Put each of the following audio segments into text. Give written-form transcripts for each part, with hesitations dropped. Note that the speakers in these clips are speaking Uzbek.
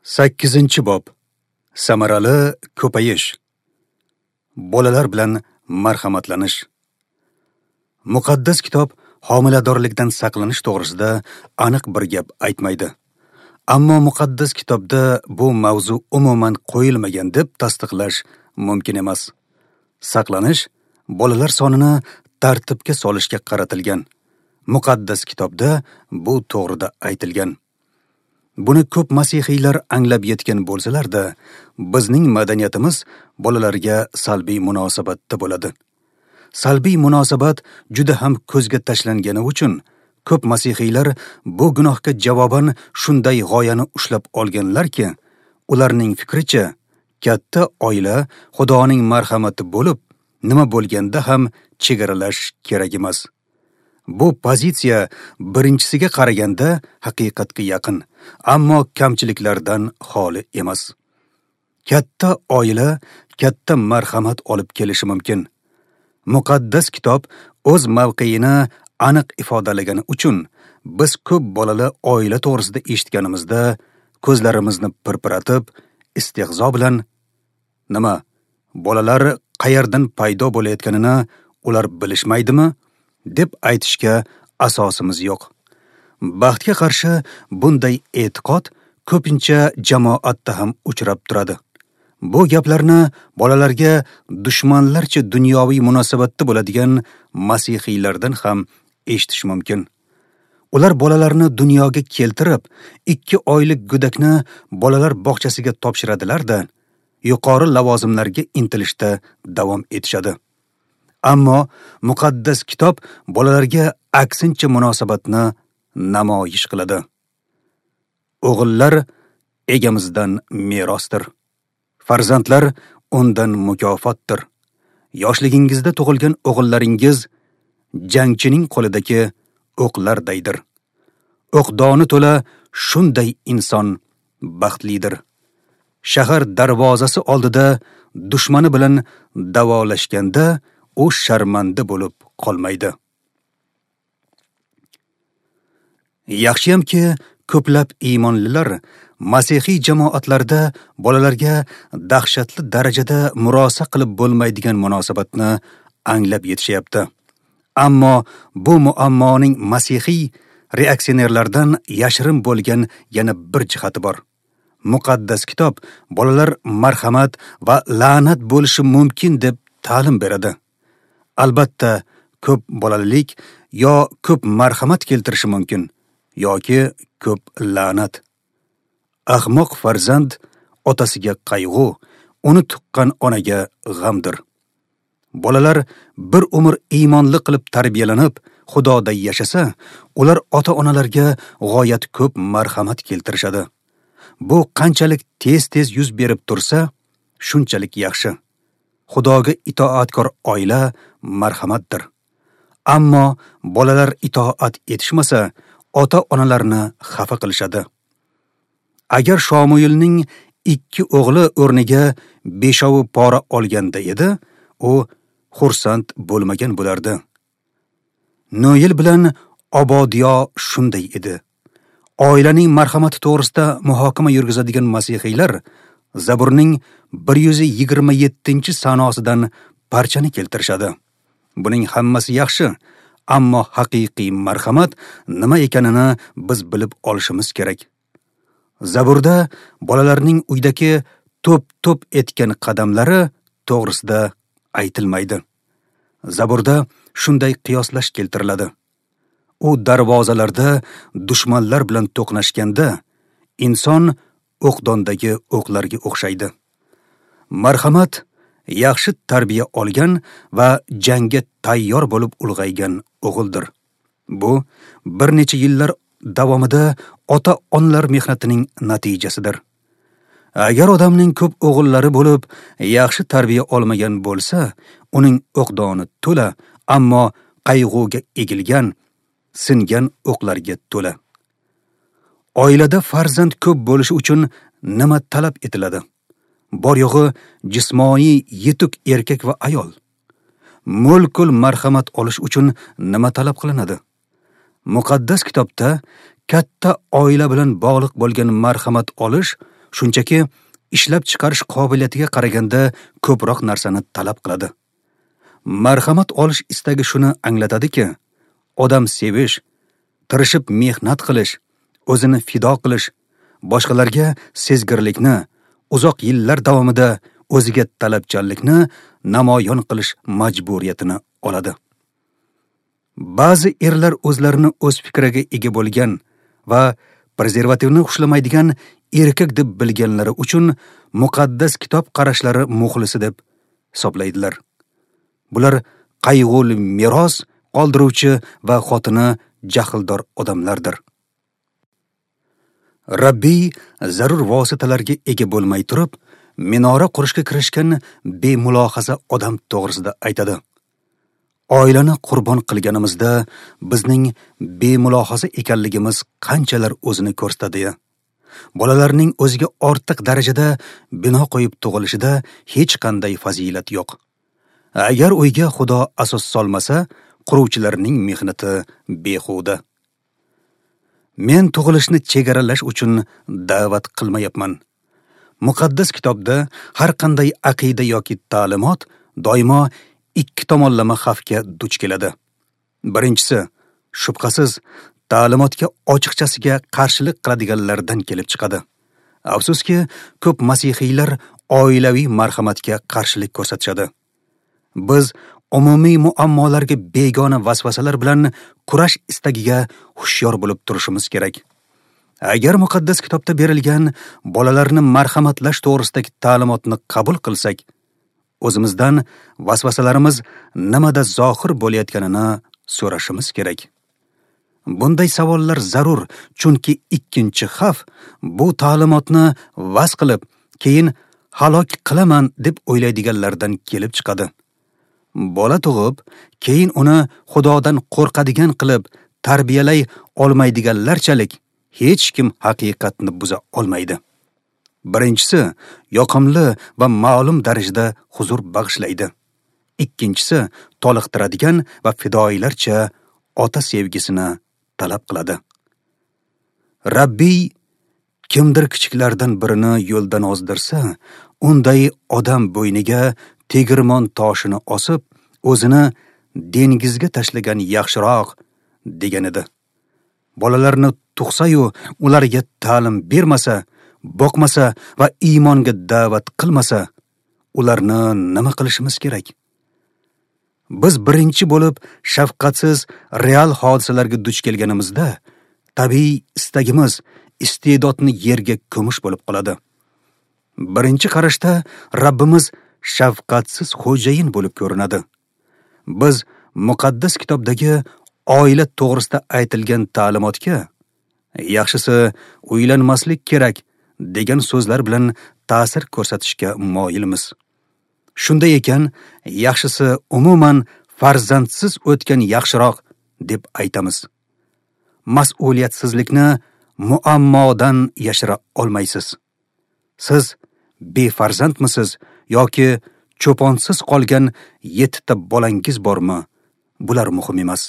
8-bob. Samarali ko'payish. Bolalar bilan marhamatlanish. Muqaddas kitob homiladorlikdan saqlanish to'g'risida aniq bir gap aytmaydi. Ammo muqaddas kitobda bu mavzu umuman qo'yilmagan deb tasdiqlash mumkin emas. Saqlanish bolalar sonini tartibga solishga qaratilgan. Muqaddas kitobda bu to'g'rida aytilgan. Buni ko'p masihiylar anglab yetgan bo'lsalar-da, bizning madaniyatimiz bolalarga salbiy munosabatda bo'ladi. Salbiy munosabat juda ham ko'zga tashlangani uchun ko'p masihiylar bu gunohga javoban shunday g'oyani ushlab olganlarki, ularning fikricha, katta oila Xudoning marhamati bo'lib, nima bo'lganda ham chegaralash kerak emas. Bu pozitsiya birinchisiga qaraganda haqiqatga yaqin, ammo kamchiliklardan xoli emas. Katta oila katta marhamat olib kelishi mumkin. Muqaddas kitob o'z mavqeini aniq ifodalagani uchun biz ko'p bolali oila to'g'risida eshitganimizda ko'zlarimizni pirpiratib, istehzo bilan nima, bolalar qayerdan paydo bo'layotganini ular bilishmaydimi deb aytishga asosimiz yo'q. Baxtga qarshi bunday e'tiqod ko'pincha jamoatda ham uchrab turadi. Bu gaplarni bolalarga dushmanlarcha dunyoviy munosabatda bo'ladigan masihiylardan ham eshitish mumkin. Ular bolalarni dunyoga keltirib, 2 oylik go'dakni bolalar bog'chasiga topshiradilar-da, yuqori lavozimlarga intilishda davom etishadi. Ammo muqaddas kitob bolalarga aksincha munosabatni namoyish qiladi. O'g'illar egamizdan merosdir. Farzandlar undan mukofotdir. Yoshligingizda tug'ilgan o'g'illaringiz jangchining qo'lidagi o'qlardaydir. O'qdoni to'la shunday inson baxtlidir. Shahar darvozasi oldida dushmani bilan davolashganda u sharmanda bo'lib qolmaydi. Yaxshiyamki, ko'plab iymonlilar masihiy jamoatlarda bolalarga dahshatli darajada murosa qilib bo'lmaydigan munosabatni anglab yetishyapti. Ammo bu muammoning masihiy reaksionerlardan yashirin bo'lgan yana bir jihati bor. Muqaddas kitob bolalar marhamat va la'nat bo'lishi mumkin deb ta'lim beradi. Albatta, ko'p bolalilik yo ko'p marhamat keltirishi mumkin, yoki ko'p la'nat. Ahmoq farzand otasiga qayg'u, uni tuqqan onaga g'amdir. Bolalar bir umr iymonli qilib tarbiyalanib, Xudoda yashasa, ular ota-onalarga g'oyat ko'p marhamat keltirishadi. Bu qanchalik tez-tez yuz berib tursa, shunchalik yaxshi. Xudoga itoatkor oila marhamatdir. Ammo bolalar itoat etishmasa, ota-onalarni xafa qilishadi. Agar Shomuilning 2 o'g'li o'rniga 5 pora olganda edi, u xursand bo'lmagan bo'lardi. Noel bilan Obodiyo shunday edi. Oilaning marhamati to'g'risida muhokama yurgizadigan masihiylar Zaburning 127-sanosidan parchani keltirishadi. Buning hammasi yaxshi, ammo haqiqiy marhamat nima ekanini biz bilib olishimiz kerak. Zaburda bolalarning uydagi to'p-to'p etgan qadamlari to'g'risida aytilmaydi. Zaburda shunday qiyoslash keltiriladi. U darvozalarda dushmanlar bilan to'qnashganda inson o'qdondagi o'qlarga o'xshaydi. Marhamat yaxshi tarbiya olgan va jangga tayyor bo'lib ulg'aygan o'g'ildir. Bu bir necha yillar davomida ota-onalar mehnatining natijasidir. Agar odamning ko'p o'g'illari bo'lib, yaxshi tarbiya olmagan bo'lsa, uning o'qdoni to'la, ammo qayg'uga egilgan, singan o'qlarga to'la. Oilada farzand ko'p bo'lishi uchun nima talab etiladi? Bor yo'g'i jismoniy yetuk erkak va ayol. Mo'l-ko'l marhamat olish uchun nima talab qilinadi? Muqaddas kitobda katta oila bilan bog'liq bo'lgan marhamat olish shunchaki ishlab chiqarish qobiliyatiga qaraganda ko'proq narsani talab qiladi. Marhamat olish istagi shuni anglatadiki, odam sevish, tirishib mehnat qilish, o'zini fido qilish, boshqalarga sezgirlikni, uzoq yillar davomida o'ziga talabchanlikni namoyon qilish majburiyatini oladi. Ba'zi erlar o'zlarini o'z fikriga ega bo'lgan va prezervativni xushlamaydigan erkak deb bilganlari uchun muqaddas kitob qarashlari muxlisi deb hisoblaydilar. Bular qayg'uli meros qoldiruvchi va xotini jahldor odamlardir. Rabbiy zarur vositalarga ega bo'lmay turib, minora qurishga kirishgan bemulohaza odam to'g'risida aytadi. Oilani qurbon qilganimizda bizning bemulohaza ekanligimiz qanchalar o'zini ko'rsatadi. Bolalarning o'ziga ortiq darajada bino qo'yib tug'ilishida hech qanday fazilat yo'q. Agar uyga Xudo asos solmasa, quruvchilarning mehnati behuda. Men tug'ilishni chegaralash uchun da'vat qilmayapman. Muqaddas kitobda har qanday aqida yoki ta'limot doimo ikki tomonlama xavfga duch keladi. Birinchisi, shubhasiz, ta'limotga ochiqchasiga qarshilik qiladiganlardan kelib chiqadi. Afsuski, ko'p masihiylar oilaviy marhamatga qarshilik ko'rsatishadi. Biz umumiy muammolarga begona vasvasalar bilan kurash istagiga hushyor bo'lib turishimiz kerak. Agar muqaddas kitobda berilgan bolalarni marhamatlash to'g'risidagi ta'limotni qabul qilsak, o'zimizdan vasvasalarimiz nimada zohir bo'layotganini so'rashimiz kerak. Bunday savollar zarur, chunki ikkinchi xavf bu ta'limotni vas qilib, keyin halok qilaman deb o'ylaydiganlardan kelib chiqadi. Bola tug'ib, keyin uni Xudodan qo'rqadigan qilib tarbiyalay olmaydiganlarchalik hech kim haqiqatni buza olmaydi. Birinchisi, yoqimli va ma'lum darajada huzur bag'ishlaydi. Ikkinchisi, toliqtiradigan va fidoilarcha ota sevgisini talab qiladi. Rabbiy kimdir kichiklardan birini yo'ldan ozdirsa, unday odam bo'yniga tegirmon toshini osib, o'zini dengizga tashlagan yaxshiroq degan edi. Bolalarni tug'sa-yu, ularga ta'lim bermasa, boqmasa va iymonga da'vat qilmasa, ularni nima qilishimiz kerak? Biz birinchi bo'lib shafqatsiz real hodisalarga duch kelganimizda, tabiiy istagimiz iste'dodni yerga ko'mish bo'lib qoladi. Birinchi qarashda Rabbimiz shafqatsiz xo'jayin bo'lib ko'rinadi. Biz muqaddas kitobdagi oila to'g'risida aytilgan ta'limotga yaxshisi uylanmaslik kerak degan so'zlar bilan ta'sir ko'rsatishga moyilmiz. Shunday ekan, yaxshisi umuman farzandsiz o'tgan yaxshiroq deb aytamiz. Mas'uliyatsizlikni muammodan yashira olmaysiz. Siz befarzandmisiz yoki cho'ponsiz qolgan 7 ta bolangiz bormi? Bular muhim emas.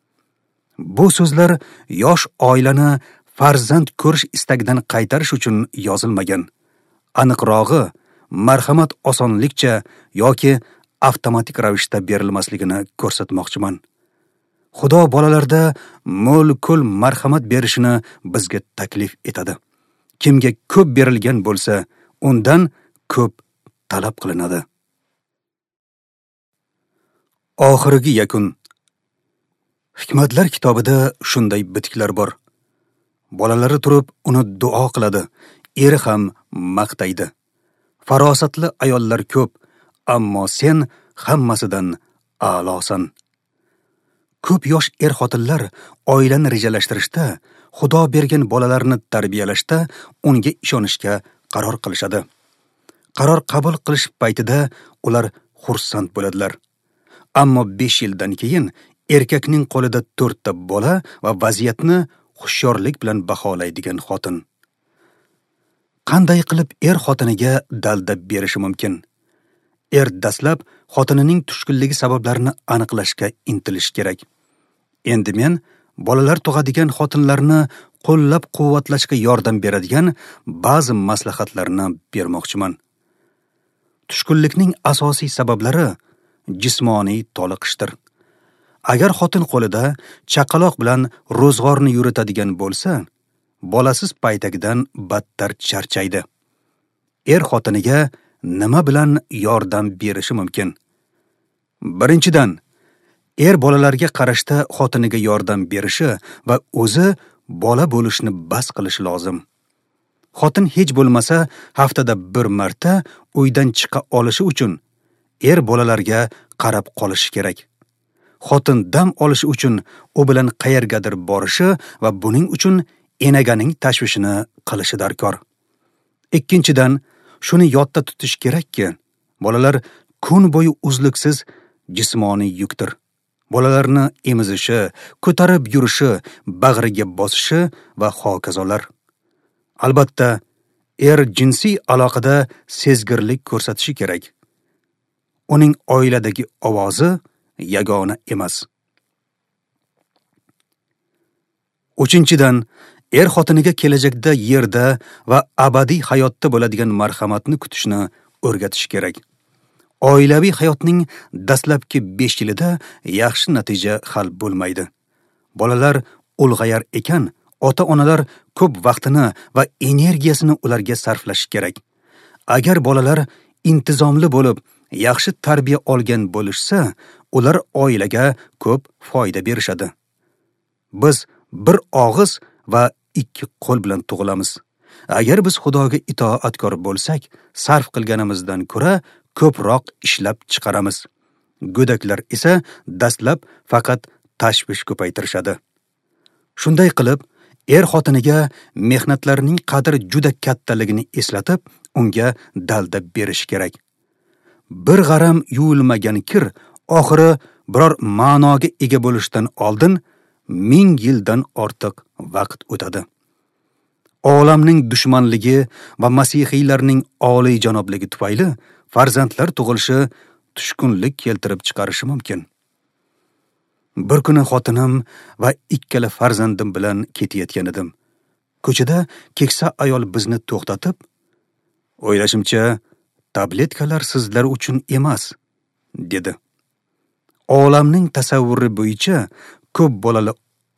Bu so'zlar yosh oilani farzand ko'rish istagidan qaytarish uchun yozilmagan. Aniqrog'i, marhamat osonlikcha yoki avtomatik ravishda berilmasligini ko'rsatmoqchiman. Xudo bolalarda mo'l-ko'l marhamat berishini bizga taklif etadi. Kimga ko'p berilgan bo'lsa, undan ko'p talab qilinadi. Oxirgi yakun. Hikmatlar kitobida shunday bitiklar bor. Bolalari turib uni duo qiladi, eri ham maqtaydi. Farosatli ayollar ko'p, ammo sen hammasidan a'losan. Ko'p yosh er-xotinlar oilani rejalashtirishda, Xudo bergan bolalarni tarbiyalashda unga ishonishga qaror qilishadi. Qaror qabul qilish paytida ular xursand bo'ladilar. Ammo 5 yildan keyin erkakning qo'lida 4 ta bola va vaziyatni xushyorlik bilan baholaydigan xotin. Qanday qilib er-xotiniga dalda berishi mumkin? Er dastlab xotinining tushkunligi sabablarini aniqlashga intilish kerak. Endi men bolalar tug'adigan xotinlarni qo'llab-quvvatlashga yordam beradigan ba'zi maslahatlarni bermoqchiman. Tushkunlikning asosiy sabablari jismoniy toliqishdir. Agar xotin qo'lida chaqaloq bilan ro'zg'orni yuritadigan bo'lsa, bolasiz paytagidan battar charchaydi. Xotiniga nima bilan yordam berishi mumkin? Birinchidan, bolalarga qarashda xotiniga yordam berishi va o'zi bola bo'lishni bas qilishi lozim. Xotin hech bo'lmasa haftada bir marta uydan chiqa olishi uchun bolalarga qarab qolishi kerak. Xotin dam olishi uchun u bilan qayergadir borishi va buning uchun enaganing tashvishini qilishi darkor. Ikkinchidan, shuni yodda tutish kerakki, bolalar kun bo'yi uzluksiz jismoniy yukdir. Bolalarni emizishi, ko'tarib yurishi, bag'riga bosishi va hokazolar. Albatta, jinsiy aloqada sezgirlik ko'rsatishi kerak. Uning oiladagi ovozi yagona emas. Uchinchidan, xotiniga kelajakda yerda va abadiy hayotda bo'ladigan marhamatni kutishni o'rgatish kerak. Oilaviy hayotning dastlabki 5 yilida yaxshi natija hal bo'lmaydi. Bolalar ulg'ayar ekan, ota-onalar ko'p vaqtini va energiyasini ularga sarflashi kerak. Agar bolalar intizomli bo'lib, yaxshi tarbiya olgan bo'lishsa, ular oilaga ko'p foyda berishadi. Biz bir og'iz va 2 qo'l bilan tug'ilamiz. Agar biz Xudoga itoatkor bo'lsak, sarf qilganimizdan ko'ra ko'proq ishlab chiqaramiz. Go'daklar esa dastlab faqat tashvish ko'paytirishadi. Shunday qilib, xotiniga mehnatlarining qadri juda kattaligini eslatib, unga dalda berish kerak. Bir g'aram yuvilmagan kir oxiri biror ma'noga ega bo'lishdan oldin 1000 yildan ortiq vaqt o'tadi. Olamning dushmanligi va masihiylarning oliyjanobligi tufayli farzandlar tug'ilishi tushkunlik keltirib chiqarishi mumkin. Bir kuni xotinim va 2 farzandim bilan ketayotgan edim. Ko'chada keksa ayol bizni to'xtatib, "O'ylashimcha, tabletkalar sizlar uchun emas", dedi. Olamning tasavvuri bo'yicha ko'p bolali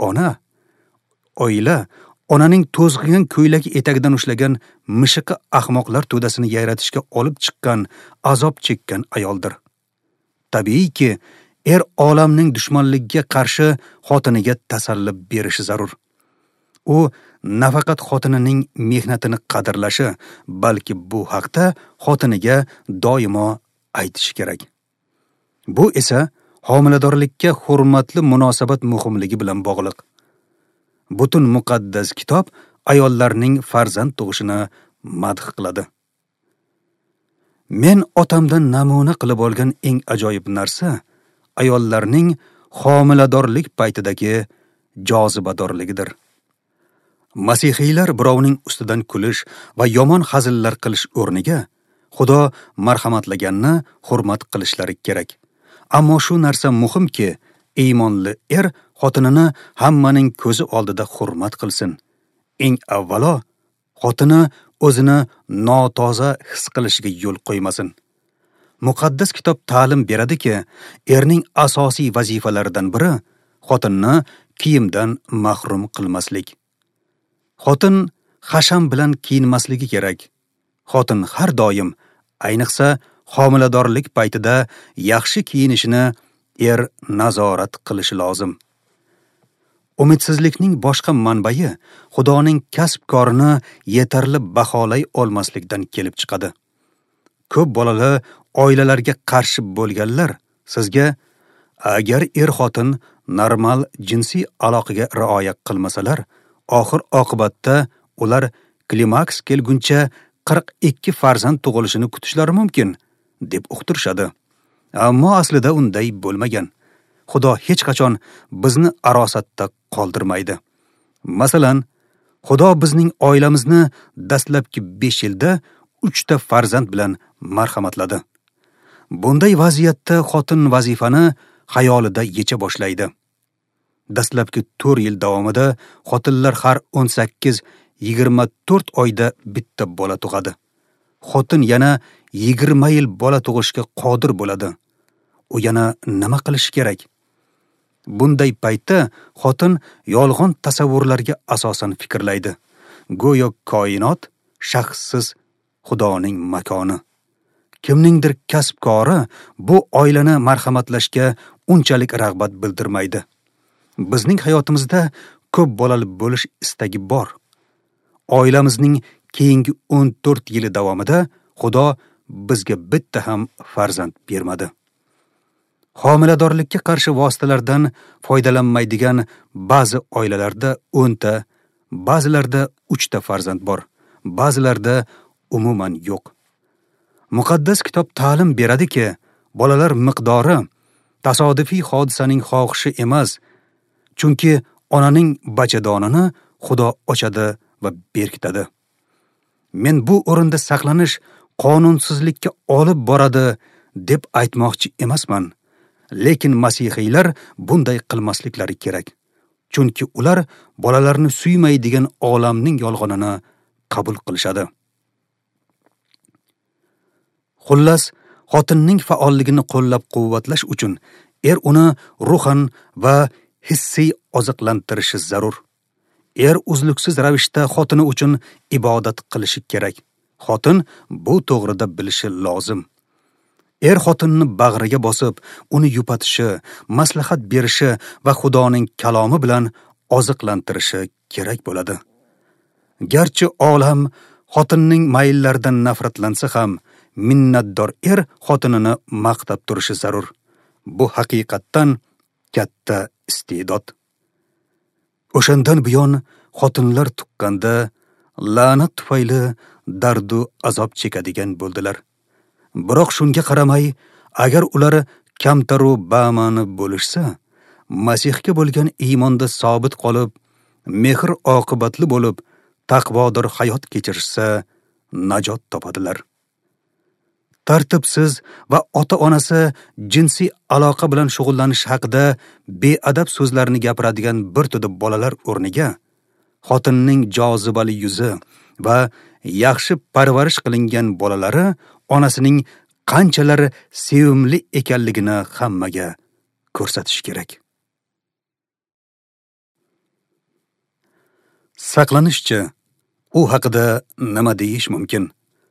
oila onaning to'zg'igan ko'ylak etagidan ushlagan mishiqi ahmoqlar to'dasini yayratishga olib chiqqan, azob chekkan ayoldir. Tabiiyki, olamning dushmanligiga qarshi xotiniga tasalli berishi zarur. U nafaqat xotinining mehnatini qadrlashi, balki bu haqda xotiniga doimo aytishi kerak. Bu esa homiladorlikka hurmatli munosabat muhimligi bilan bog'liq. Butun muqaddas kitob ayollarning farzand tug'ishini madh qiladi. Men otamdan namuna qilib olgan eng ajoyib narsa ayollarning homiladorlik paytidagi jozibadorligidir. Masihiylar birovning ustidan kulish va yomon hazillar qilish o'rniga Xudo marhamatlaganni hurmat qilishlari kerak. Ammo shu narsa muhimki, iymonli xotinini hammaning ko'zi oldida hurmat qilsin. Eng avvalo, xotini o'zini notoza his qilishiga yo'l qo'ymasin. Muqaddas kitob ta'lim beradiki, erning asosiy vazifalaridan biri xotinni kiyimdan mahrum qilmaslik. Xotin hasham bilan kiyinmasligi kerak. Xotin har doim, ayniqsa homiladorlik paytida yaxshi kiyinishini nazorat qilishi lozim. Umidsizlikning boshqa manbai Xudoning kasb-korini yetarli baholay olmaslikdan kelib chiqadi. Ko'p bolali oilalarga qarshi bo'lganlar sizga agar xotin normal jinsiy aloqaga rioya qilmasalar, oxir oqibatda ular klimaks kelguncha 42 farzand tug'ilishini kutishlari mumkin deb uqtirishadi. Ammo aslida unday bo'lmagan. Xudo hech qachon bizni arosatda qoldirmaydi. Masalan, Xudo bizning oilamizni dastlabki 5 yilda 3 ta farzand bilan marhamatladi. Bunday vaziyatda xotin vazifani xayolida yecha boshlaydi. Dastlabki 4 yil davomida xotinlar har 18-24 oyda bitta bola tug'adi. Xotin yana 20 yil bola tug'ishga qodir bo'ladi. U yana nima qilish kerak? Bunday paytda xotin yolg'on tasavvurlarga asosan fikrlaydi. Go'yo koinot shaxssiz Xudoning makoni. Kimningdir kasbkori bu oilani marhamatlashga unchalik rag'bat bildirmaydi. Bizning hayotimizda ko'p bolali bo'lish istagi bor. Oilamizning keyingi 14 yili davomida Xudo bizga bitta ham farzand bermadi. Homiladorlikka qarshi vositalardan foydalanmaydigan ba'zi oilalarda 10 ta, ba'zilarda 3 ta farzand bor, ba'zilarda umuman yo'q. Muqaddas kitob ta'lim beradiki, bolalar miqdori tasodifiy hodisaning xohishi emas, chunki onaning bachadonini Xudo ochadi va berkitadi. Men bu o'rinda saqlanish qonunsizlikka olib boradi deb aytmoqchi emasman. Lekin masihiylar bunday qilmasliklari kerak. Chunki ular bolalarni suymaydigan olamning yolg'onini qabul qilishadi. Xullas, xotinning faolligini qo'llab-quvvatlash uchun uni ruhan va hissiy oziqlantirishi zarur. Uzluksiz ravishda xotini uchun ibodat qilishi kerak. Xotin bu to'g'rida bilishi lozim. Xotinni bag'riga bosib, uni yupatishi, maslahat berishi va Xudoning kalomi bilan oziqlantirishi kerak bo'ladi. Garchi olam xotinning mayllaridan nafratlansa ham, minnatdor xotinini maqtab turishi zarur. Bu haqiqatdan katta iste'dod. O'shandan buyon xotinlar tuqqanda la'nat tufayli dardu azob chekadigan bo'ldilar. Biroq shunga qaramay, agar ular kamtaru bamani bo'lishsa, Masihga bo'lgan iymonda sobit qolib, mehr oqibatli bo'lib, taqvodor hayot kechirishsa, najot topadilar. Tartibsiz va ota-onasi jinsiy aloqa bilan shug'ullanish haqida beadab so'zlarni gapiradigan bir to'da bolalar o'rniga, xotinning jozibali yuzi va yaxshi parvarish qilingan bolalari onasining qanchalar sevimli ekanligini hammaga ko'rsatish kerak. Saqlanishchi, u haqida nima deyish mumkin?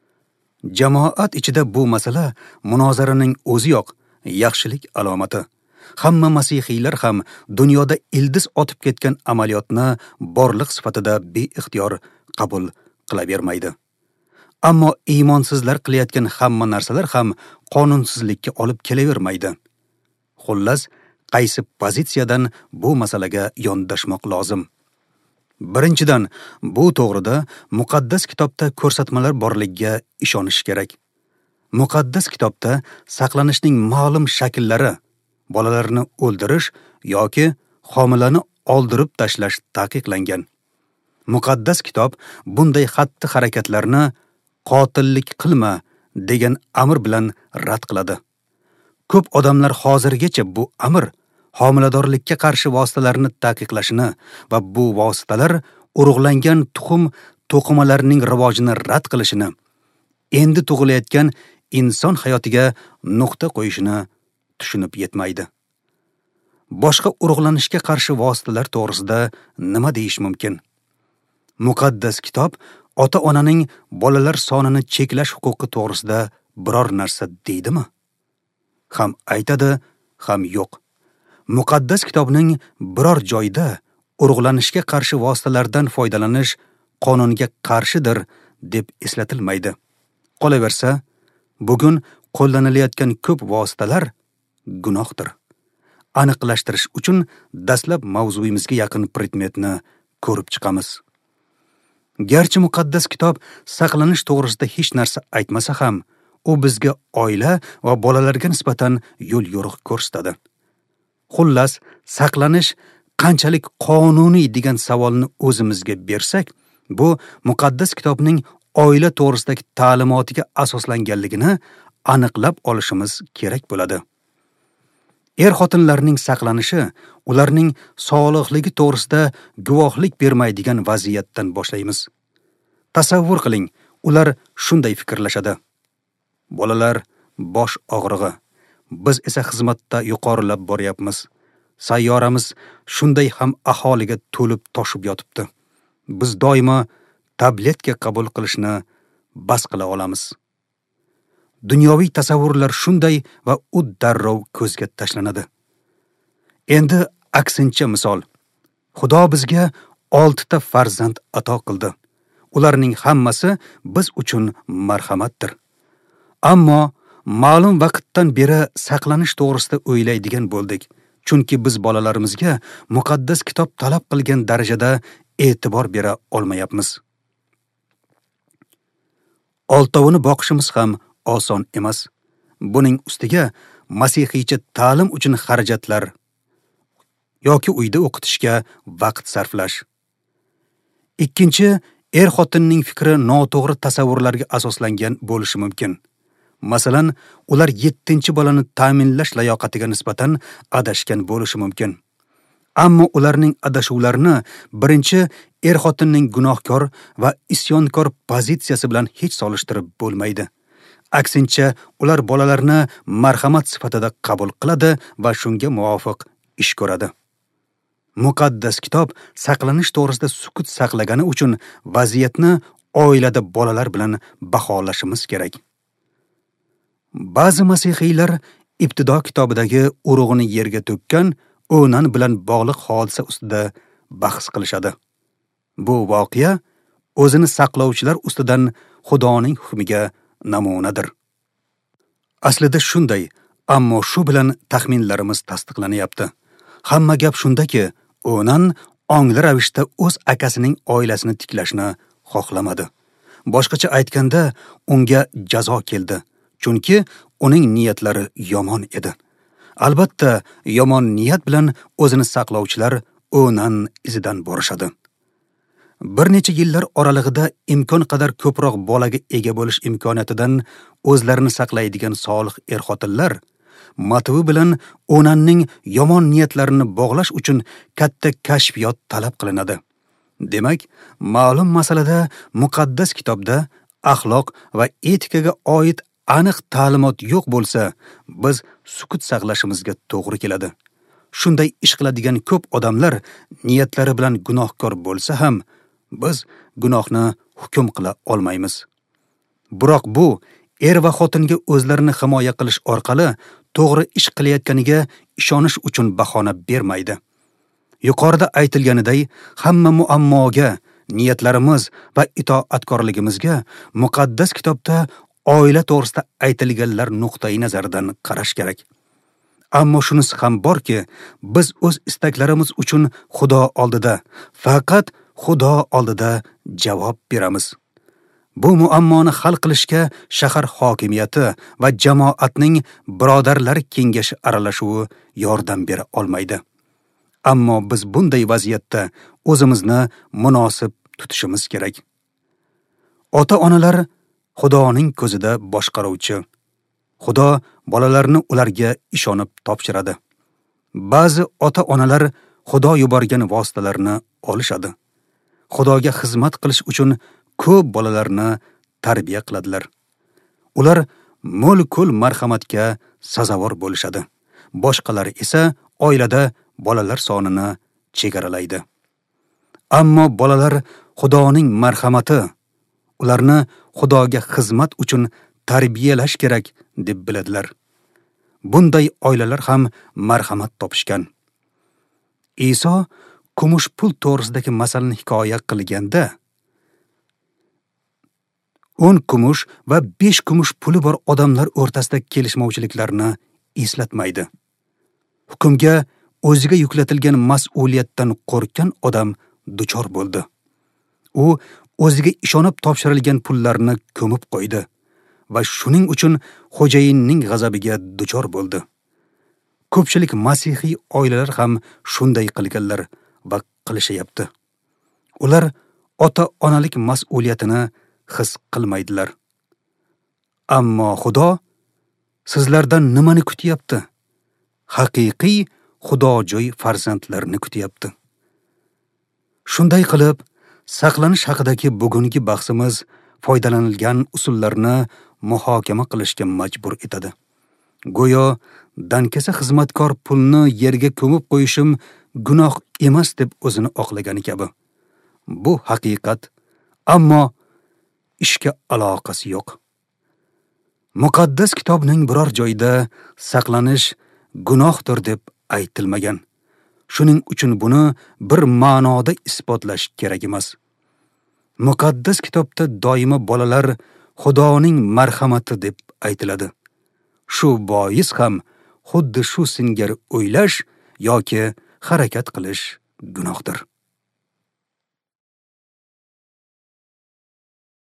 Jamoat ichida bu masala munozaraning o'ziyoq yaxshilik alomati. Hamma masihiylar ham dunyoda ildiz otib ketgan amaliyotni borliq sifatida beixtiyor qabul qilavermaydi. Ammo iymonsizlar qilayotgan hamma narsalar ham qonunsizlikka olib kelavermaydi. Xullas, qaysi pozitsiyadan bu masalaga yondashmoq lozim? Birinchidan, bu to'g'rida muqaddas kitobda ko'rsatmalar borligiga ishonish kerak. Muqaddas kitobda saqlanishning ma'lum shakllari, bolalarni o'ldirish yoki homilani oldirib tashlash taqiqlangan. Muqaddas kitob bunday xatti-harakatlarni qotillik qilma degan amr bilan rad qiladi. Ko'p odamlar hozirgacha bu amr homiladorlikka qarshi vositalarni taqiqlashini va bu vositalar urug'langan tuxum to'qimalarning rivojini rad qilishini, endi tug'ilayotgan inson hayotiga nuqta qo'yishini tushunib yetmaydi. Boshqa urug'lanishga qarshi vositalar to'g'risida nima deyish mumkin? Muqaddas kitob ota-onaning bolalar sonini cheklash huquqi to'g'risida biror narsa deydimi? Ham aytadi, ham yo'q. Muqaddas kitobning biror joyda urug'lanishga qarshi vositalardan foydalanish qonunga qarshidir deb eslatilmaydi. Qolaversa, bugun qo'llanilayotgan ko'p vositalar gunohdir. Aniqlashtirish uchun dastlab mavzuyimizga yaqin predmetni ko'rib chiqamiz. Garchi muqaddas kitob saqlanish to'g'risida hech narsa aytmasa ham, u bizga oila va bolalarga nisbatan yo'l yo'riq ko'rsatadi. Xullas, saqlanish qanchalik qonuniy degan savolni o'zimizga bersak, bu muqaddas kitobning oila to'g'risidagi ta'limotiga asoslanganligini aniqlab olishimiz kerak bo'ladi. xotinlarning saqlanishi ularning sog'liqligi to'g'risida guvohlik bermaydigan vaziyatdan boshlaymiz. Tasavvur qiling, ular shunday fikrlashadi. Bolalar bosh og'rig'i, biz esa xizmatda yuqorilab boryapmiz. Sayyoramiz shunday ham aholiga to'lib toshib yotibdi. Biz doimo tabletka qabul qilishni bas qila olamiz. Dunyoviy tasavvurlar shunday va u darrov ko'zga tashlanadi. Endi aksincha misol. Xudo bizga 6 ta farzand ato qildi. Ularning hammasi biz uchun marhamatdir. Ammo ma'lum vaqtdan beri saqlanish to'g'risida o'ylaydigan bo'ldik. Chunki biz bolalarimizga muqaddas kitob talab qilgan darajada e'tibor bera olmayapmiz. Oltovini boqishimiz ham oson emas. Buning ustiga masihiycha ta'lim uchun xarajatlar yoki uyda o'qitishga vaqt sarflash. Ikkinchi, xotinning fikri noto'g'ri tasavvurlarga asoslangan bo'lishi mumkin. Masalan, ular 7-bolani ta'minlash layoqatiga nisbatan adashgan bo'lishi mumkin. Ammo ularning adashuvlarini birinchi xotinning gunohkor va isyonkor pozitsiyasi bilan hech solishtirib bo'lmaydi. Aksincha, ular bolalarni marhamat sifatida qabul qiladi va shunga muvofiq ish ko'radi. Muqaddas kitob saqlanish to'g'risida sukut saqlagani uchun vaziyatni oilada bolalar bilan baholashimiz kerak. Ba'zi masihiylar ibtido kitobidagi urug'ini yerga to'kkan Onan bilan bog'liq hodisa ustida bahs qilishadi. Bu voqea o'zini saqlovchilar ustidan Xudoning hukmiga namunadir. Aslida shunday, ammo shu bilan taxminlarimiz tasdiqlanyapti. Hamma gap shundaki, Onan ongli ravishda o'z akasining oilasini tiklashni xohlamadi. Boshqacha aytganda, unga jazo keldi, chunki uning niyatlari yomon edi. Albatta, yomon niyat bilan o'zini saqlovchilar Onan izidan borishadi. Bir necha yillar oralig'ida imkon qadar ko'proq bolaga ega bo'lish imkoniyatidan o'zlarini saqlaydigan solih xotinlar motivi bilan Onanning yomon niyatlarini bog'lash uchun katta kashfiyot talab qilinadi. Demak, ma'lum masalada muqaddas kitobda axloq va etikaga oid aniq ta'limot yo'q bo'lsa, biz sukut saqlashimizga to'g'ri keladi. Shunday ish qiladigan ko'p odamlar niyatlari bilan gunohkor bo'lsa ham, biz gunohni hukm qila olmaymiz. Biroq bu va xotinga o'zlarini himoya qilish orqali to'g'ri ish qilayotganiga ishonish uchun bahona bermaydi. Yuqorida aytilganiday, hamma muammoga, niyatlarimiz va itoatkorligimizga muqaddas kitobda oila to'g'risida aytilganlar nuqtai nazaridan qarash kerak. Ammo shunisi ham borki, biz o'z istaklarimiz uchun Xudo oldida, faqat Xudo oldida javob beramiz. Bu muammoni hal qilishga shahar hokimiyati va jamoatning birodarlar kengashi aralashuvi yordam bera olmaydi. Ammo biz bunday vaziyatda o'zimizni munosib tutishimiz kerak. Ota-onalar Xudoning ko'zida boshqaruvchi. Xudo bolalarni ularga ishonib topshiradi. Ba'zi ota-onalar Xudo yuborgan vositalarni olishadi. Xudoga xizmat qilish uchun ko'p bolalarni tarbiya qiladilar. Ular mo'l-ko'l marhamatga sazovor bo'lishadi. Boshqalari esa oilada bolalar sonini chegaralaydi. Ammo bolalar Xudoning marhamati, ularni Xudoga xizmat uchun tarbiyalash kerak deb biladilar. Bunday oilalar ham marhamat topishgan. Iso kumush pul to'g'risidagi masalani hikoya qilganda 10 kumush va 5 kumush puli bor odamlar o'rtasida kelishmovchiliklarni eslatmaydi. Hukmga o'ziga yuklatilgan mas'uliyatdan qo'rqgan odam duchor bo'ldi. U o'ziga ishonib topshirilgan pullarni ko'mib qo'ydi va shuning uchun xo'jayinning g'azabiga duchor bo'ldi. Ko'pchilik masihiy oilalar ham shunday qilganlar va qilishyapti. Ular ota-onalik mas'uliyatini his qilmaydilar. Ammo Xudo sizlardan nimani kutyapti? haqiqiy xudojo'y farzandlarni kutyapti. Shunday qilib, saqlanish haqidagi bugungi bahsimiz foydalanilgan usullarni muhokama qilishga majbur etadi. Go'yo dankasa xizmatkor pulni yerga ko'mib qo'yishim gunoh emas deb o'zini oqlagani kabi. Bu haqiqat, ammo ishga aloqasi yo'q. Muqaddas kitobning biror joyida saqlanish gunohdir deb aytilmagan. Shuning uchun buni bir ma'noda isbotlash kerak emas. Muqaddas kitobda doimo bolalar Xudoning marhamati deb aytiladi. Shu bois ham xuddi shu singari o'ylash yoki harakat qilish gunohdir.